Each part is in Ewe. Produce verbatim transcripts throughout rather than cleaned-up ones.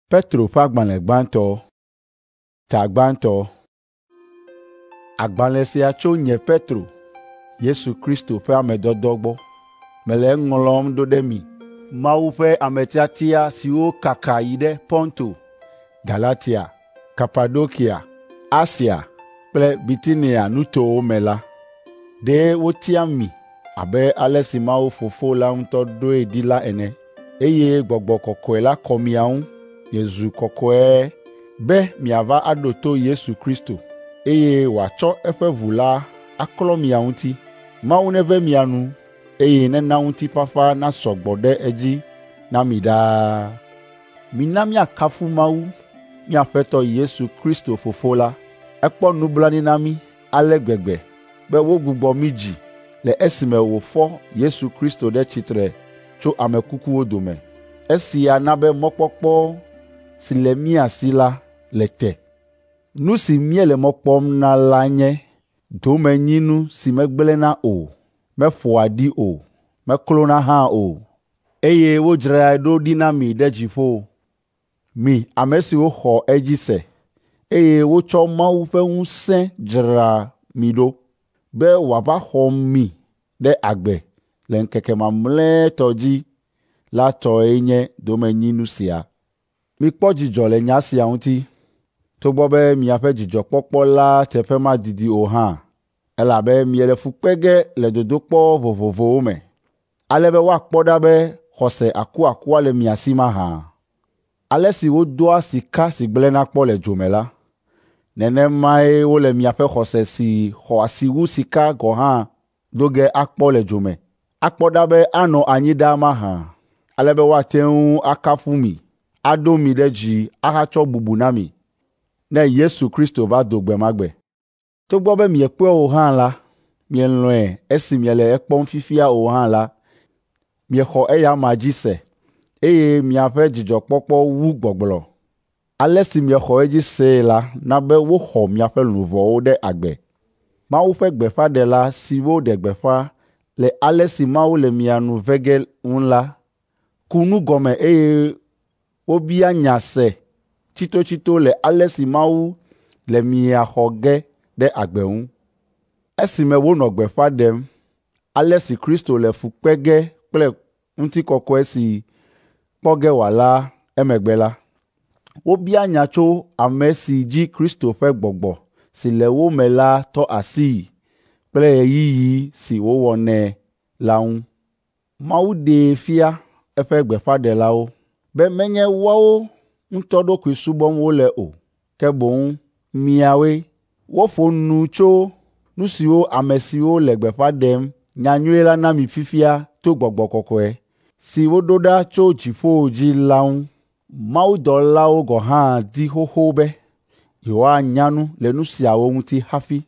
Petro ƒe agbalẽ gbãtɔ, ta gbãtɔ. Agbalẽ sia tso nye Petro, Yesu Kristo ƒe amedɔdɔ gbɔ. Mele eŋlɔm ɖo ɖe mi, Mawu ƒe ame tiatia siwo kaka yi ɖe Ponto, Galatia, Kapadokia, Asia kple Bitinia nutowo me la. Ɖe wotia mi abe ale si Mawu Fofo la ŋutɔ ɖoe ɖi la ene, eye Gbɔgbɔ Kɔkɔe la kɔ mia ŋu miezu kɔkɔe be miava aɖo to Yesu Kristo, eye wòatsɔ eƒe ʋu la aklɔ mia ŋuti. Mawu neve mia nu, eye nena ŋutifafa nasɔ gbɔ ɖe edzi na mi ɖaa. Mina miakafu Mawu, mia Aƒetɔ Yesu Kristo Fofo la. Ekpɔ nublanui na mi ale gbegbe be wogbugbɔ mi dzi le esime wòfɔ Yesu Kristo ɖe tsitre tso ame kukuwo dome. Esia na be mɔkpɔkpɔ si le mia si la le te. Nu si míele mɔ kpɔm na la nye domenyinu si megblẽna o, meƒoa ɖi o, meklona hã o, eye wodzrae ɖo ɖi na mi ɖe dziƒo. Mi ame siwo xɔ edzi se, eye wotsɔ Mawu ƒe ŋusẽ dzra mi ɖo, be wòava xɔ mi ɖe agbe le ŋkeke mamlɛtɔ dzi la tɔe nye domenyinu sia. Mikpɔ dzidzɔ le nya sia ŋuti, togbɔ be miaƒe dzidzɔkpɔkpɔ la teƒe madidi o hã, elabe miele fu kpe ge le dodokpɔ vovovowo me, ale be woakpɔ ɖa be xɔse akuakua le mia si mahã. Ale si wodoa sika si gblẽna kpɔ le dzo me la, nenemae wole miaƒe xɔse si xɔ asi wu sika gɔ̃ hã do ge akpɔ le dzo me, akpɔ ɖa be anɔ anyi ɖa mahã, ale be woate ŋu akafu mi, aɖo mi ɖe dzi, ahatsɔ bubu na mi, ne Yesu Kristo va do gbe ma gbe. Togbɔ be miekpɔe o hã la, mielɔ̃e esi miele ekpɔm fifia o hã la, miexɔ eya ma dzi se, eye miaƒe dzidzɔkpɔkpɔ wu gbɔgblɔ. Ale si miexɔ edzi see la, na be woxɔ miaƒe luʋɔwo ɖe agbe. Mawu ƒe gbeƒãɖela si woɖe gbeƒã le ale si Mawu le mia nu ve ge ŋu la, ku nu gɔme eye wobia nya se tsitotsito le ale si Mawu le mia xɔ ge ɖe agbe ŋu. Esime wonɔ gbeƒã ɖem ale si Kristo le fu kpe ge kple ŋutikɔkɔe si kpɔ ge wòala emegbe la, wobia nya tso ame si dzi Kristo ƒe gbɔgbɔ si le wo me la tɔ asii kple ɣeyiɣi si wowɔ nɛ la ŋu. Mawu ɖee fia eƒe gbeƒãɖelawo be menye woawo ŋutɔ ɖokui subɔm wole o, ke boŋ miawoe. Woƒo nu tso nu siwo ame siwo le gbeƒã ɖem nyanyuie la na mi fifia to Gbɔgbɔ Kɔkɔe si woɖo ɖa tso dziƒo dzi la ŋu. Mawudɔlawo gɔ̃ hã di xoxo be yewoanya nu le nu siawo ŋuti hafi.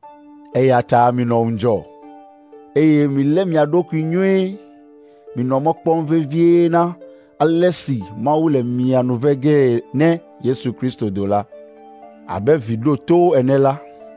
Eya ta minɔ ŋudzɔ, eye milé mia ɖokui nyuie, minɔ mɔ kpɔm vevie na ale si Mawu le mia nu ve ge ne Yesu Kristo do la. Abe vi ɖotowo ene la,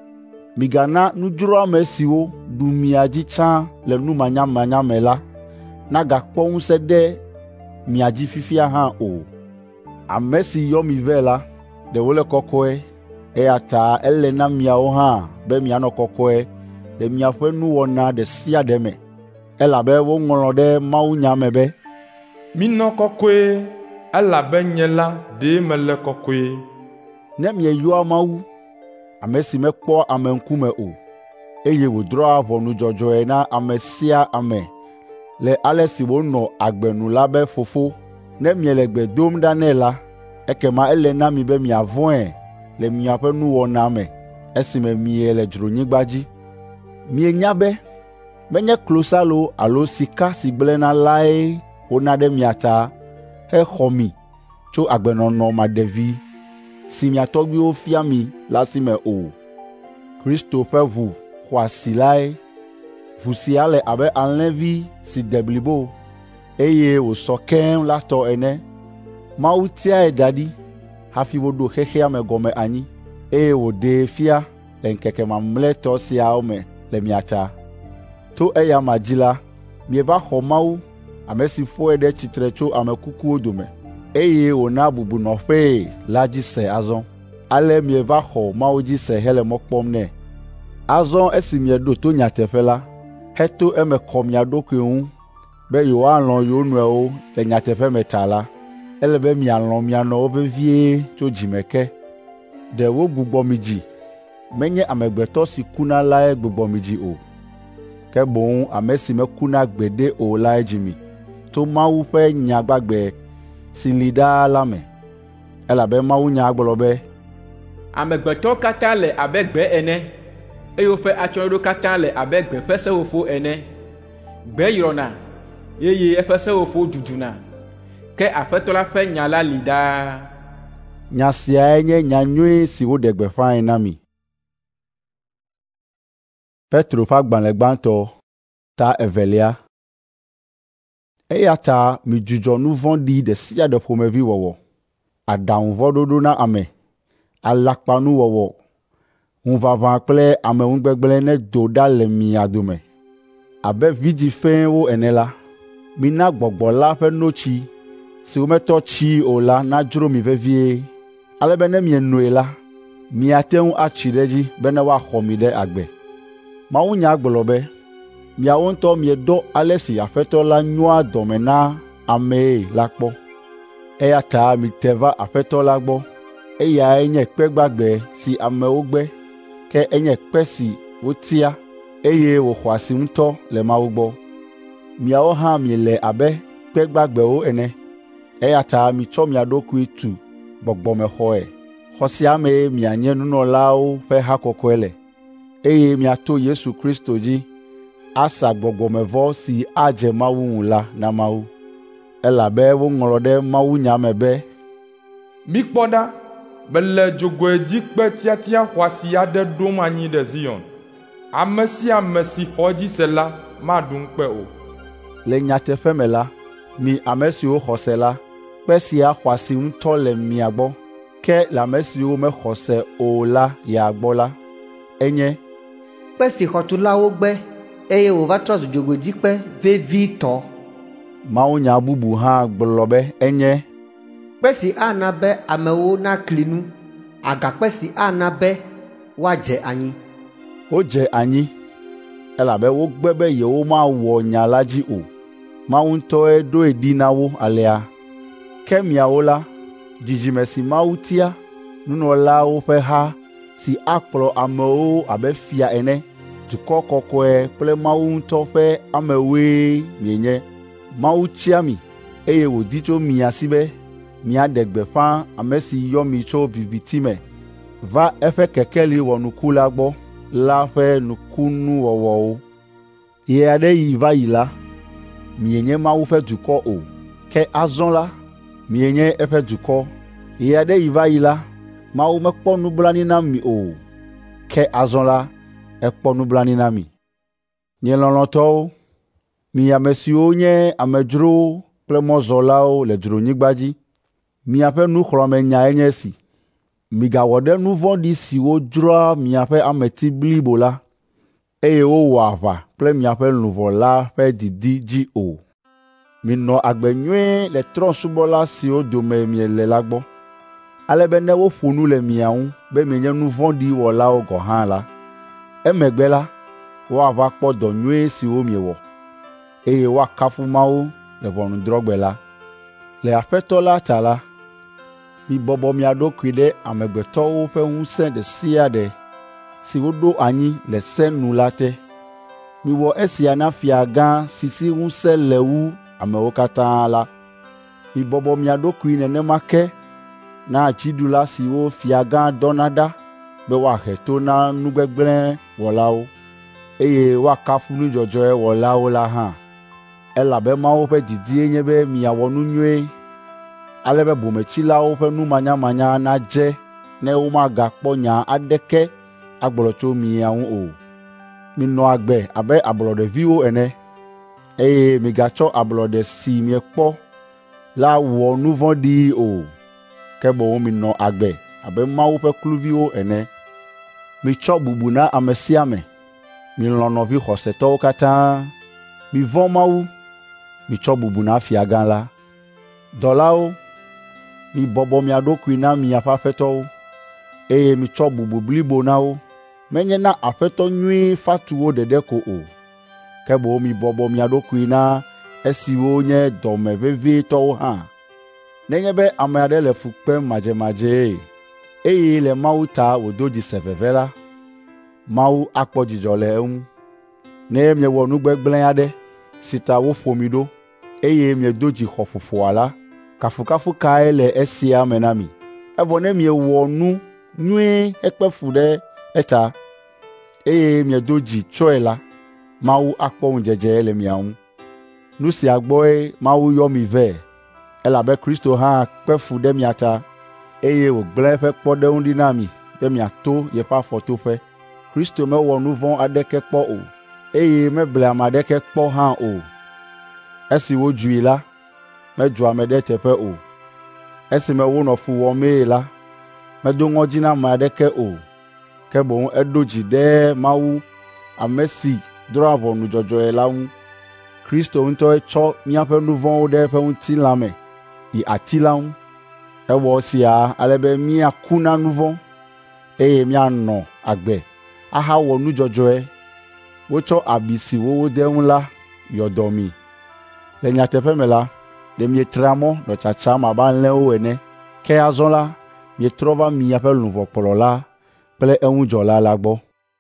migana nudzroame siwo ɖu mia dzi tsã le numanyamanya me la nagakpɔ ŋusẽ ɖe mia dzi fifia hã o. Ame si yɔ mi vɛ la, ɖewo le kɔkɔe, eya ta ele na miawo hã be mianɔ kɔkɔe le miaƒe nuwɔna ɖe sia ɖe me, elabe woŋlɔ ɖe mawunya me be, minɔ kɔkɔe, elabe nye la ɖe mele kɔkɔe. Ne mieyɔa Mawu, ame si mekpɔ ame ŋkume o, eye wòdrɔa ʋɔnu dzɔdzɔe na ame sia ame le ale si wònɔ agbe nu la be Fofo, ne miele gbe dom ɖa nɛ la, ekema ele na mi be miavɔ̃e le miaƒe nuwɔna me esime miele dzronyigba dzi. Mienya be menye klosalo alo sika si gblẽna lae wona ɖe mia ta hexɔ mi tso agbenɔnɔ maɖevi si mia tɔgbuiwo fia mi la si me o. Kristo ƒe ʋu xɔasi lae. Ʋu sia le abe alẽvi si de blibo, eye wòsɔ keŋ la tɔ ene. Mawu tiae da ɖi hafi woɖo xexea me gɔme anyi, eye wòɖee fia le ŋkeke mamlɛtɔ siawo me le mia ta. To eya ma dzi la, mieva xɔ Mawu, ame si fɔe ɖe tsitre tso ame kukuwo dome, eye wòna bubu nɔƒee la dzi se azɔ. Ale mieva xɔ Mawu dzi se hele mɔ kpɔm nɛ. Azɔ esi mieɖo to nyateƒe la, heto eme kɔ mia ɖokui ŋu be yewoalɔ̃ yewo nɔewo le nyateƒe me ta la, ele be mialɔ̃ mia nɔwo vevie tso dzime ke. Ɖe wogbugbɔ mi dzi, menye amegbetɔ si kuna lae gbugbɔ mi dzi o, ke boŋ ame si mekuna gbeɖe o lae dzi mi, to Mawu ƒe nya gbagbe si li ɖaa la me. Elabe Mawu nya gblɔ be, amegbetɔwo katã le abe gbe ene, eye woƒe atsyɔ̃ɖoɖo katã le abe gbe ƒe seƒoƒo ene. Gbe yrɔna, eye eƒe seƒoƒo dzuduna, ke Aƒetɔ la ƒe nya la li ɖaa. Nya siae nye nya nyui si woɖe gbeƒãe na mi. Petro ƒe agbalẽ gbãtɔ, ta evelia. Eya ta midzudzɔ nu vɔ̃ɖi ɖe sia ɖe ƒomevi wɔwɔ, aɖaŋuvɔɖoɖo na ame, alakpanuwɔwɔ, ŋuʋaʋã kple ameŋugbegblẽ nedo ɖa le mia dome. Abe vidzĩ fɛ̃wo ene la, mina gbɔgbɔ la ƒe notsi si wometɔ tsii o la nadzro mi vevie, ale be ne mienoe la, miate ŋu atsi ɖe edzi bena woaxɔ mi ɖe agbe. Mawunya gblɔ be, miawo ŋutɔ mieɖɔ ale si Aƒetɔ la nyoa dɔme na amee la kpɔ. Eya ta mite va Aƒetɔ la gbɔ. Eyae nye kpe gbagbe si amewo gbe, ke enye kpe si wotia, eye wòxɔ asi ŋutɔ le Mawu gbɔ. Miawo hã miele abe kpe gbagbewo ene. Eya ta mitsɔ mia ɖokui tu gbɔgbɔmexɔe. Xɔ sia mee mianye nunɔlawo ƒe hakɔkɔe le, eye miato Yesu Kristo dzi asa gbɔgbɔmevɔ si adze Mawu ŋu la na Mawu. Elabe woŋlɔ ɖe mawunya me be, mikpɔ ɖa, mele dzogoedzikpe tiatia xɔasi aɖe ɖom anyi ɖe Zion. Ame sia ame si xɔ edzi se la maɖu ŋukpe o. Le nyateƒe me la, mi ame siwo xɔ se la, kpe sia xɔasi ŋutɔ le mia gbɔ, ke le ame siwo mexɔ se o la ya gbɔ la, enye kpe si xɔtulawo gbe, eye wòva trɔ zu dzogoedzikpe vevitɔ. Mawunya bubu hã gblɔ be enye kpe si ana be amewo nakli nu, agakpe si ana be woadze anyi. Wodze anyi, elabe wogbe be yewomawɔ nya la dzi o. Mawu ŋutɔe ɖoe ɖi na wo alea. Ke miawo la, dzidzime si Mawu tia, nunɔlawo ƒe ha si akplɔ amewo abe fia ene, dukɔ kɔkɔe kple Mawu ŋutɔ ƒe amewoe mienye. Mawu tia mi, eye wòdi tso mia si be miaɖe gbeƒã ame si yɔ mi tso viviti me va eƒe kekeli wɔnuku la gbɔ la ƒe nukunuwɔwɔwo. Ɣe aɖe yi va yi la, mienye Mawu ƒe dukɔ o, ke azɔ la, mienye eƒe dukɔ. Ɣe aɖe yi va yi la, Mawu mekpɔ nublanui na mi o, ke azɔ la, ekpɔ nublanui na mi. Nye lɔlɔ̃tɔwo, mi ame siwo nye amedzrowo kple mɔzɔlawo le dzronyigba dzi, miaƒe nuxlɔ̃amenyae nye esi: migawɔ ɖe nu vɔ̃ɖi siwo dzroa miaƒe ameti blibo la, eye wowɔ aʋa kple miaƒe luʋɔ la ƒe didi dzi o. Minɔ agbe nyuie le trɔ̃subɔla siwo dome miele la gbɔ, ale be ne woƒo nu le mia ŋu be mienye nu vɔ̃ɖi wɔlawo gɔ̃ hã la, emegbe la, woava kpɔ dɔ nyuie siwo miewɔ, eye woakafu Mawu le ʋɔnudrɔ̃gbe la. Le Aƒetɔ la ta la, mibɔbɔ mia ɖokui ɖe amegbetɔwo ƒe ŋusẽ ɖe sia ɖe si woɖo anyi le se nu la te. Miwɔ esia na fia gã si si ŋusẽ le wu amewo katã la. Mibɔbɔ mia ɖokui nenema ke na dziɖula siwo fia gã dɔna ɖa be woahe to na nugbegblẽ wɔlawo, eye woakafu nudzɔdzɔe wɔlawo la hã. Elabe Mawu ƒe didie nye be miawɔ nu nyuie, ale be bometsilawo ƒe numanyamanya nadze ne womagakpɔ nya aɖeke agblɔ tso mia ŋu o. Minɔ agbe abe ablɔɖeviwo ene, eye migatsɔ ablɔɖe si miekpɔ la wɔ nu vɔ̃ɖi o, ke boŋ minɔ agbe abe Mawu ƒe kluviwo ene. Mitsɔ bubu na ame sia ame. Milɔ̃ nɔvi xɔsetɔwo katã. Mivɔ̃ Mawu. Mitsɔ bubu na fiagã la. Dɔlawo, mi bɔbɔ mia ɖokui na miaƒe aƒetɔwo, eye mitsɔ bubu blibo na wo, menye na aƒetɔ nyui fatuwo ɖeɖe ko o, ke boŋ mi bɔbɔ mia ɖokui na esiwo nye dɔme vevietɔwo hã. Nenye be ame aɖe le fu kpem madzemadze, eye le Mawu ta wòdo dzi se veve la, Mawu akpɔ dzidzɔ le eŋu. Ne miewɔ nu gbegblẽ aɖe si ta woƒo mi ɖo, eye miedo dzi xɔ fofoa la, kafukafu kae le esia me na mi? Evɔ ne miewɔ nu nyuie hekpe fu ɖe eta, eye miedo dzi tsɔe la, Mawu akpɔ ŋudzedze le mia ŋu. Nu sia gbɔe Mawu yɔ mi vɛ, elabe Kristo hã kpe fu ɖe mia ta, eye wògblẽ eƒe kpɔɖeŋu ɖi na mi be miato yeƒe afɔtoƒe. Kristo mewɔ nu vɔ̃ aɖeke kpɔ o, eye meble ame aɖeke kpɔ hã o. Esi wodzui la, medzo ame ɖe teƒe o. Esime wonɔ fu wɔmee la, medo ŋɔdzi na ame aɖeke o, ke boŋ eɖo dzi ɖe Mawu, ame si drɔ̃a ʋɔnu dzɔdzɔe la ŋu. Kristo ŋutɔe tsɔ míaƒe nu vɔ̃wo ɖe eƒe ŋutilã me yi ati la ŋu. Ewɔ sia ale be míaku na nu vɔ̃, eye míanɔ agbe, ahawɔ nu dzɔdzɔe. Wotsɔ abi si wowo de ŋu la yɔ dɔ mi. Le nyateƒe me la, ɖe mietra mɔ nɔ tsatsam abe alẽwo ene, ke azɔ la, mietrɔ va miaƒe luʋɔkplɔla kple eŋudzɔla la gbɔ.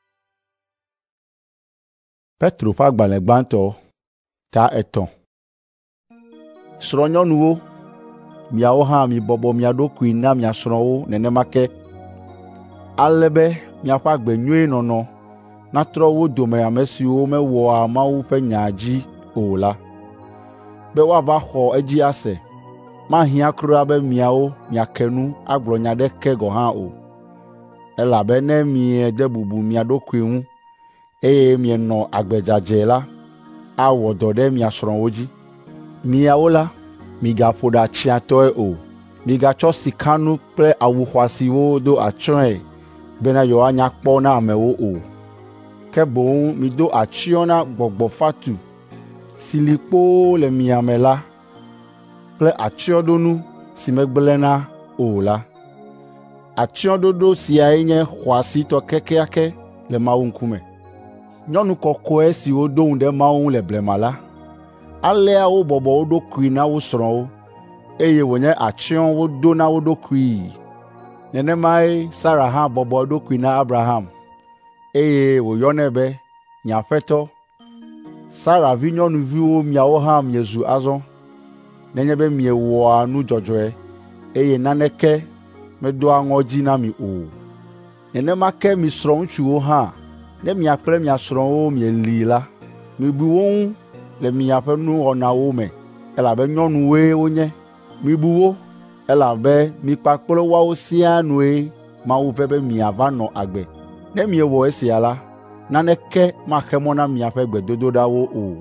Petro ƒe agbalẽ gbãtɔ, ta etɔ̃. Srɔ̃nyɔnuwo, miawo hã mibɔbɔ mia ɖokui na mia srɔ̃wo nenema ke, ale be miaƒe agbe nyuie nɔnɔ natrɔ wo dome ame siwo mewɔa Mawu ƒe nya dzi o la, be woava xɔ edzi ase. Mahiã kura be miawo miake nu agblɔ nya aɖeke gɔ̃ hã o, elabe ne miede bubu mia ɖokui ŋu, eye mienɔ agbe dzadze la, awɔ dɔ ɖe mia srɔ̃wo dzi. Miawo la, migaƒo ɖa tsiãtɔe o, migatsɔ sikanu kple awu xɔasiwo do atsyɔ̃e bena yewoanya kpɔ na amewo o, ke boŋ mido atsyɔ̃ na gbɔgbɔ fatu si li kpoo le mia me la, kple atsyɔ̃ɖonu si megblẽna o la. Atsyɔ̃ɖoɖo siae nye xɔasitɔ kekeake le Mawu ŋkume. Nyɔnu kɔkɔe siwo do ŋu ɖe Mawu ŋu le blema la, alea wobɔbɔ wo ɖokui na wo srɔ̃wo, eye wònye atsyɔ̃ wodo na wo ɖokui. Nenemae Sara hã bɔbɔ eɖokui na Abraham, eye wòyɔnɛ be nye aƒetɔ. Sara vinyɔnuviwo miawo hã miezu azɔ, nenye be miewɔa nu dzɔdzɔe, eye naneke medoa ŋɔdzi na mi o. Nenema ke mi srɔ̃ŋutsuwo hã, ne mia kple mia srɔ̃wo mieli la, mibu wo ŋu le miaƒe nuwɔnawo me, elabe nyɔnuwoe wonye. Mibu wo, elabe mi kpakple woawo siaa nue Mawu ve be miava nɔ agbe. Ne miewɔ esia la, naneke maxe mɔ na miaƒe gbedodoɖawo o.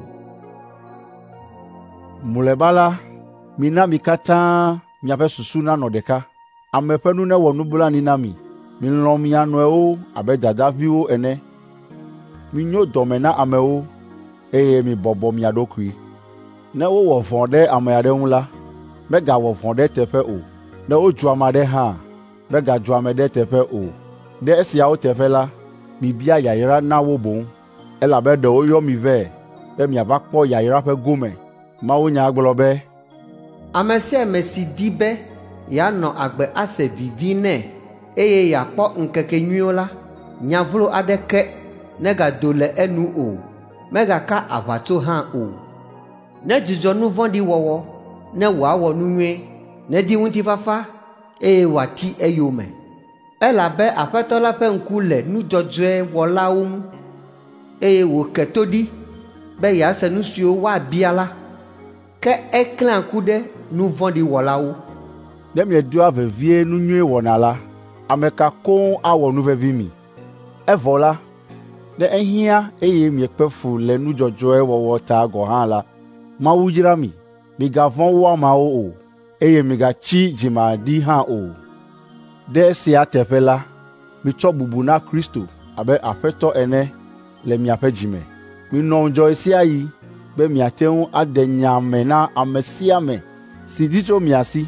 Mlɔeba la, mina mi katã miaƒe susu nanɔ ɖeka. Ame ƒe nu newɔ nublanui na mi. Milɔ̃ mia nɔewo abe dadaviwo ene. Minyo dɔme na amewo, eye mibɔbɔ mia ɖokui. Ne wowɔ vɔ̃ ɖe ame aɖe ŋu la, megawɔ vɔ̃ ɖe teƒe o. Ne wodzu ame aɖe hã, megadzu ame ɖe teƒe o. Ɖe esiawo teƒe la, mibia yayra na wo boŋ, elabe ɖewo yɔ mi vɛ be miava kpɔ yayra ƒe gome. Mawunya gblɔ be, ame sia ame si di be yeanɔ agbe ase vivi nɛ, eye yeakpɔ ŋkekenyuiwo la, nya vlo aɖeke negado le enu o, megaka aʋatso hã o. Ne dzudzɔ nu vɔ̃ɖi wɔwɔ, ne wòawɔ nu nyuie, nedi ŋutifafa, eye wòati eyome. Elabe Aƒetɔ la ƒe ŋku le nu dzɔdzɔe wɔlawo ŋu, eye wòke to ɖi be yease nu siwo woabia la, ke eklẽa ŋku ɖe nu vɔ̃ɖi wɔlawo. Ne miedoa vevie nu nyuie wɔna la, ame ka koŋ awɔ nu vevi mi? Evɔ la, ne ehiã eye miekpe fu le nu dzɔdzɔe wɔwɔ ta gɔ̃ hã la, Mawu dzra mi. Migavɔ̃ wo ameawo o, eye migatsi dzimaɖi hã o. Ɖe esia teƒe la, mitsɔ bubu na Kristo abe Aƒetɔ ene le miaƒe dzime. Minɔ ŋudzɔ sia yi be miate ŋu ade nya me na ame sia ame si di tso mia si,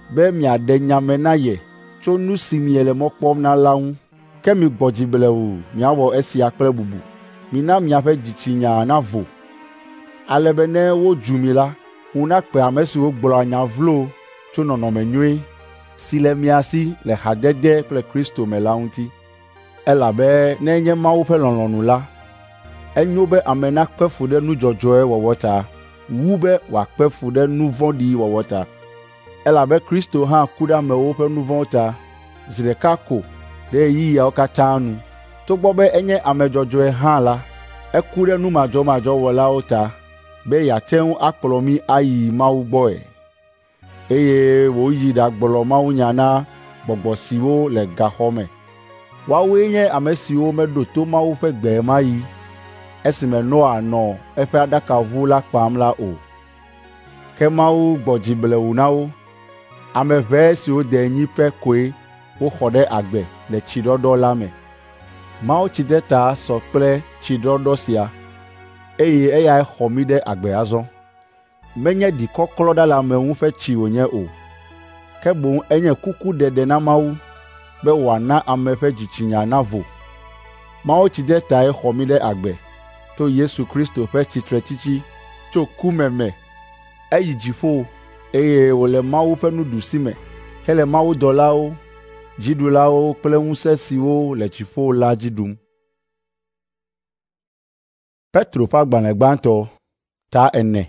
be miaɖe nyame na ye tso nu si miele mɔ kpɔm na la ŋu. Ke mi gbɔ dzi blewu miawɔ esia kple bubu. Mina miaƒe dzitsinya navo. Ale be ne wodzu mi la, ŋu nakpe ame siwo gblɔa nya vlo tso nɔnɔme nyuie si le mia si le hadede kple Kristo me la ŋuti. Elabe ne nye Mawu ƒe lɔlɔ̃nu la, enyo be ame nakpe fu ɖe nu dzɔdzɔe wɔwɔ ta, wu be wòakpe fu ɖe nu vɔ̃ɖi wɔwɔ ta. Elabe Kristo hã ku ɖe amewo ƒe nu vɔ̃wo ta, zi ɖeka ko ɖe ɣeyiɣiawo katã nu. Togbɔ be enye ame dzɔdzɔe hã la, eku ɖe nu madzɔmadzɔ wɔlawo ta, be yeate ŋu akplɔ mi ayi Mawu gbɔe. Eye wòyi ɖagblɔ mawunya na gbɔgbɔ siwo le gaxɔ me. Woawoe nye ame siwo meɖo to Mawu ƒe gbe ma yi, esime Noa nɔ eƒe aɖakaʋu la kpam la o. Ke Mawu gbɔ dzi blewu na wo. Ame ʋɛ siwo de nyi pɛ koe woxɔ ɖe agbe le tsiɖɔɖɔ la me. Mawu tsideta sɔ kple tsiɖɔɖɔ sia, eye eyae xɔ mi ɖe agbe azɔ. Menye ɖikɔklɔɖaleameŋu ƒe tsi wònye o, ke boŋ enye kuku ɖeɖe na Mawu be wòana ame ƒe dzitsinya navo. Mawu tsidetae xɔ mi ɖe agbe to Yesu Kristo ƒe tsitretsitsi tso ku me me. Eyi dziƒo, eye wòle Mawu ƒe nuɖusime hele mawudɔlawo, dziɖulawo kple ŋusẽ siwo le dziƒo la dzi ɖum. Petro ƒe agbalẽ gbãtɔ, ta ene.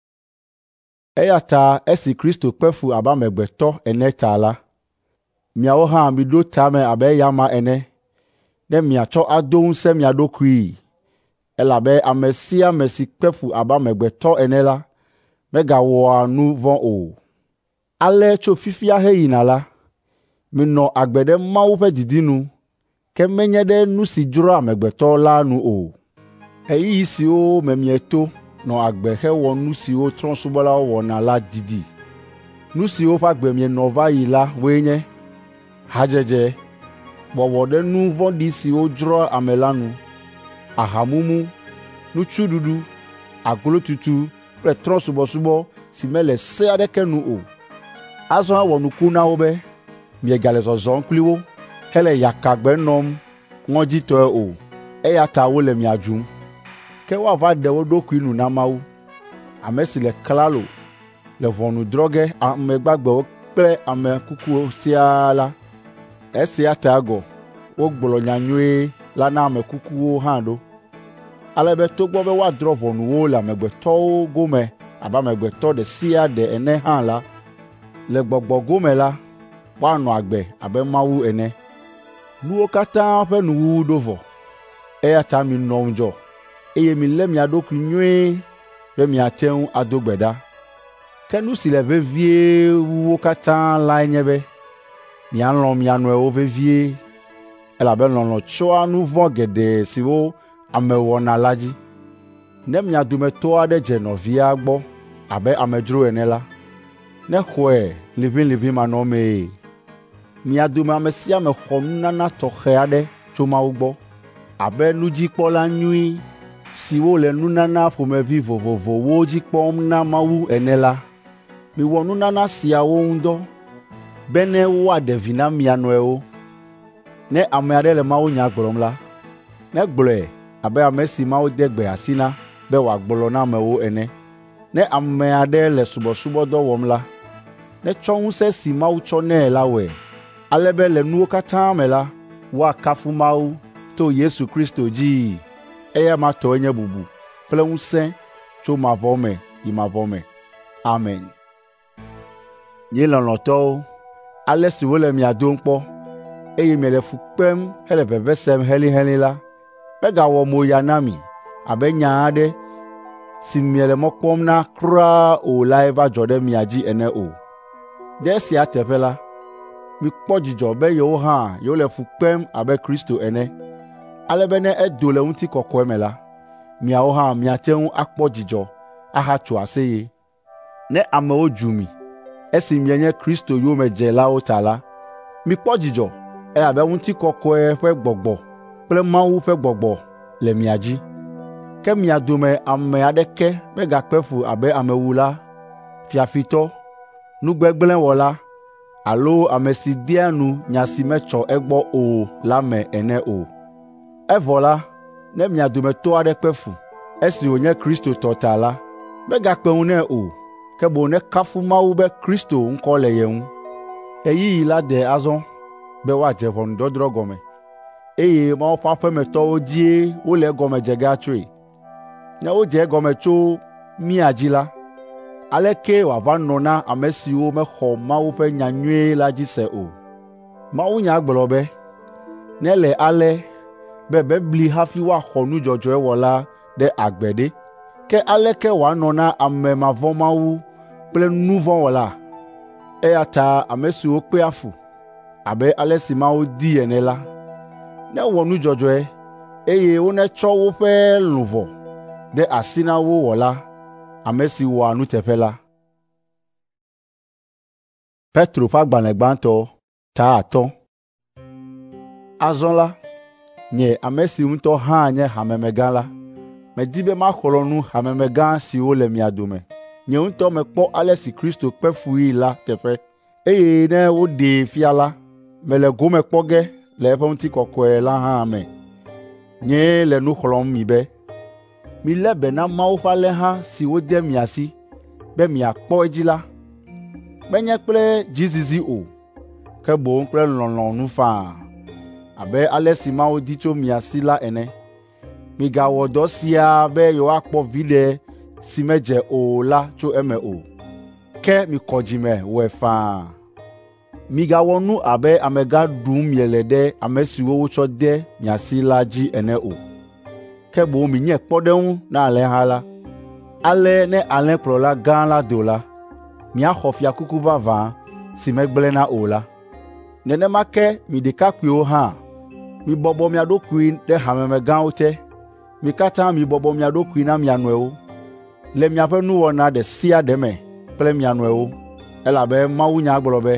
Eya ta esi Kristo kpe fu abe amegbetɔ ene ta la, miawo hã miɖo tame abe eya ma ene, ne miatsɔ ado ŋusẽ mia ɖokui. Elabe ame sia ame si kpe fu abe amegbetɔ ene la, megawɔa nu vɔ̃ o. Ale tso fifia heyina la, minɔ agbe ɖe Mawu ƒe didinu, ke menye ɖe nu si dzroa amegbetɔ la nu o. Ɣeyiɣi siwo me mieto nɔ agbe hewɔ nu siwo trɔ̃subɔlawo wɔna la didi. Nu siwo ƒe agbe mienɔ va yi la woe nye hadzedze, wɔwɔ ɖe nu vɔ̃ɖi siwo dzroa ame la nu, ahamumu, nutsuɖuɖu, aglotutu kple trɔ̃subɔsubɔ si mele se aɖeke nu o. Azɔ awɔ nuku na wo be miegale zɔzɔm kpli wo hele yakagbe nɔm ŋɔdzitɔe o, eya ta wole mia dzum. Ke woava ɖe wo ɖokui nu na Mawu, ame si le klalo, le ʋɔnu drɔ̃ ge ame gbagbewo kple ame kukuwo siaa la. Esia ta gɔ wogblɔ nyanyuie la na ame kukuwo hã ɖo. Ale be togbɔ be woadrɔ̃ ʋɔnu wo le amegbetɔwo gome abe amegbetɔ ɖe sia ɖe ene hã la, le gbɔgbɔ gome la, woanɔ agbe abe Mawu ene. Nuwo katã ƒe nuwuwu ɖo vɔ, eya ta minɔ ŋudzɔ, eye milé mia ɖokui nyuie be miate ŋu ado gbe ɖa. Ke nu si le vevie wu wo katã lae nye be mialɔ̃ mia nɔewo vevie, elabe lɔlɔ̃ tsɔa nu vɔ̃ geɖe siwo ame wɔna la dzi. Ne mia dometɔ aɖe dze nɔvia gbɔ abe amedzro ene la, nexɔe liʋĩliʋĩmanɔmee. Mia dome ame sia ame xɔ nunana tɔxɛ aɖe tso Mawu gbɔ, abe nudzikpɔla nyui siwo le nunana ƒomevi vovovowo dzi kpɔm na Mawu ene la, miwɔ nunana siawo ŋu dɔ be ne woaɖe vi na mia nɔewo. Ne ame aɖe le mawunya gblɔm la, negblɔe abe ame si Mawu de gbe asi na be wòagblɔ na amewo ene. Ne ame aɖe le subɔsubɔdɔ wɔm la, netsɔ ŋusẽ si Mawu tsɔ nɛ la wɔe, ale be le nuwo katã me la, woakafu Mawu to Yesu Kristo dzii. Eya ma tɔe nye bubu kple ŋusẽ tso mavɔ me yi mavɔ me. Amen. Nye lɔlɔ̃tɔwo, ale si wole mia dom kpɔ, eye miele fu kpem hele veve sem helĩhelĩ la, megawɔ moya na mi abe nya aɖe si miele mɔ kpɔm na kura o lae va dzɔ ɖe mia dzi ene o. Ɖe esia teƒe la, mikpɔ dzidzɔ be yewo hã yewole fu kpem abe Kristo ene, ale be ne edo le ŋutikɔkɔe me la, miawo hã miate ŋu akpɔ dzidzɔ ahatso aseye. Ne amewo dzu mi esi mienye Kristo yomedzelawo ta la, mikpɔ dzidzɔ, elabe ŋutikɔkɔe ƒe gbɔgbɔ kple Mawu ƒe gbɔgbɔ le mia dzi. Ke mia dome ame aɖeke megakpe fu abe amewula, fiafitɔ, nugbegblẽwɔla alo ame si dia nu nya si metsɔ egbɔ o la me ene o. Evɔ la, ne mia dometɔ aɖe kpe fu, esi wònye Kristo tɔ ta la, megakpe ŋu nɛ o, ke boŋ nekafu Mawu be Kristo ŋkɔ le ye ŋu. Ɣeyiɣi la de azɔ be woadze ʋɔnudɔdrɔ̃ gɔme, eye Mawu ƒe aƒemetɔwo die wole egɔme dze ge atsoe. Ne wodze egɔme tso mía dzi la, aleke wòava nɔ na ame siwo mexɔ Mawu ƒe nya nyuie la dzi se o. Mawu nya gblɔ be, ne le ale be bebli hafi woaxɔ nu dzɔdzɔe wɔla ɖe agbe ɖe, ke aleke wòanɔ na ame mavɔ Mawu kple nu vɔ̃ wɔla? Eya ta ame siwo kpea fu, abe ale si Mawu di ene la, ne wɔ nu dzɔdzɔe, eye wonetsɔ woƒe luʋɔ de asi na wo wɔla, ame si wɔa nuteƒe la. Petro ƒe agbalẽ gbãtɔ ta atɔ. Azɔ la, nye ame si ŋutɔ hã nye hamemegã la, medi be maxlɔ̃ nu hamemegã siwo le mia dome. Nye ŋutɔ mekpɔ ale si Kristo kpe fui la teƒe, eye ne woɖee fia la, mele gome kpɔ ge le eƒe ŋutikɔkɔe la hã me. Nye le nu xlɔ̃m mi be, milé be na Mawu ƒe alẽha si wode mia si be miakpɔ edzi la, menye kple dzizizi o, ke boŋ kple lɔlɔ̃nu faa, abe ale si Mawu di tso mia si la ene. Migawɔ dɔ sia be yewoakpɔ viɖe si medze o la tso eme o, ke mikɔ dzime wɔe faa. Migawɔ nu abe amegã ɖum miele ɖe ame siwo wotsɔ de mia si la dzi ene o, ke boŋ minye kpɔɖeŋu na alẽha la. Ale ne alẽkplɔla gã la do la, miaxɔ fiakuku vavã si megblẽna o la. Nenema ke mi ɖekakpuiwo hã, mibɔbɔ mia ɖokui ɖe hamemegãwo te. Mi katã mibɔbɔ mia ɖokui na mia nɔewo, le miaƒe nuwɔna ɖe sia ɖe me kple mia nɔewo, elabe Mawu nya gblɔ be,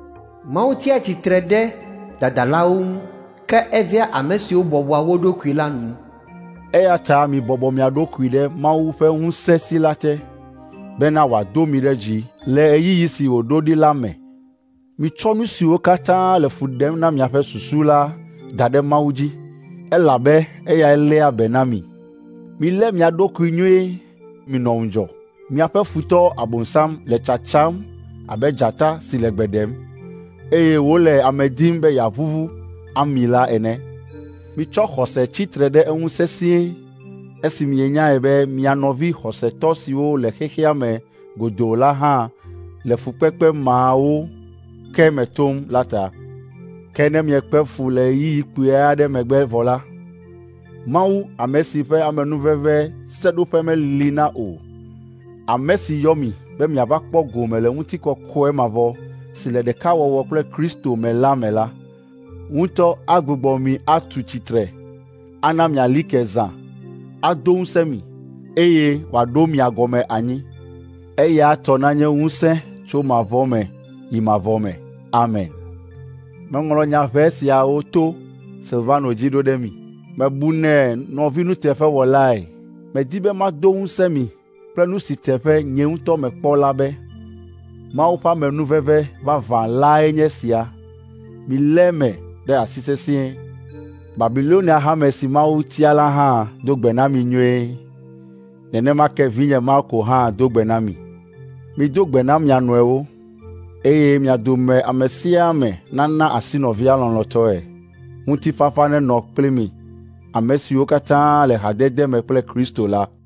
Mawu tia tsitre ɖe dadalawo ŋu, ke evia ame siwo bɔbɔa wo ɖokui la nu. Eya ta mibɔbɔ mia ɖokui ɖe Mawu ƒe ŋusẽ si la te, bena wòado mi ɖe dzi le ɣeyiɣi si wòɖo ɖi la me. Mitsɔ nu siwo katã le fu ɖem na miaƒe susu la da ɖe Mawu dzi, elabe eyae léa be na mi. Milé mia ɖokui nyuie, minɔ ŋudzɔ. Miaƒe futɔ Abosam le tsatsam abe dzata si le gbe ɖem, eye wòle ame dim be yeaʋuʋu ami la ene. Mitsɔ xɔse tsitre ɖe eŋu sesĩe, esi mienyae be mia nɔvi xɔsetɔ siwo le xexea me godoo la hã le fukpekpe maawo ke me tom la ta. Ke ne miekpe fu le ɣeyiɣi kpui aɖe megbe vɔ la, Mawu, ame si ƒe amenuveve seɖoƒe meli na o, ame si yɔ mi be miava kpɔ gome le ŋutikɔkɔe mavɔ si le ɖekawɔwɔ kple Kristo me la me la, ŋutɔ agbugbɔ mi atu tsitre, ana miali ke zã, ado ŋusẽ mi, eye wòaɖo mia gɔme anyi. Eya tɔ nanye ŋusẽ tso mavɔ me yi mavɔ me. Amen. Meŋlɔ nya ʋɛ siawo to Silvano dzi ɖo ɖe mi. Mebu nɛ nɔvi nuteƒewɔlae. Medi be mado ŋusẽ mi kple nu si teƒe nye ŋutɔ mekpɔ la be, Mawu ƒe amenuveve vavã lae nye sia. Milé me ɖe asi sesĩe. Babilonia hame si Mawu tia la hã do gbe na mi nyuie. Nenema ke vinye Marko hã do gbe na mi. Mido gbe na mia nɔewo, eye mia dome ame sia ame nana asi nɔvia lɔlɔ̃tɔe. Ŋutifafa nenɔ kpli mi, ame siwo katã le hadede me kple Kristo la.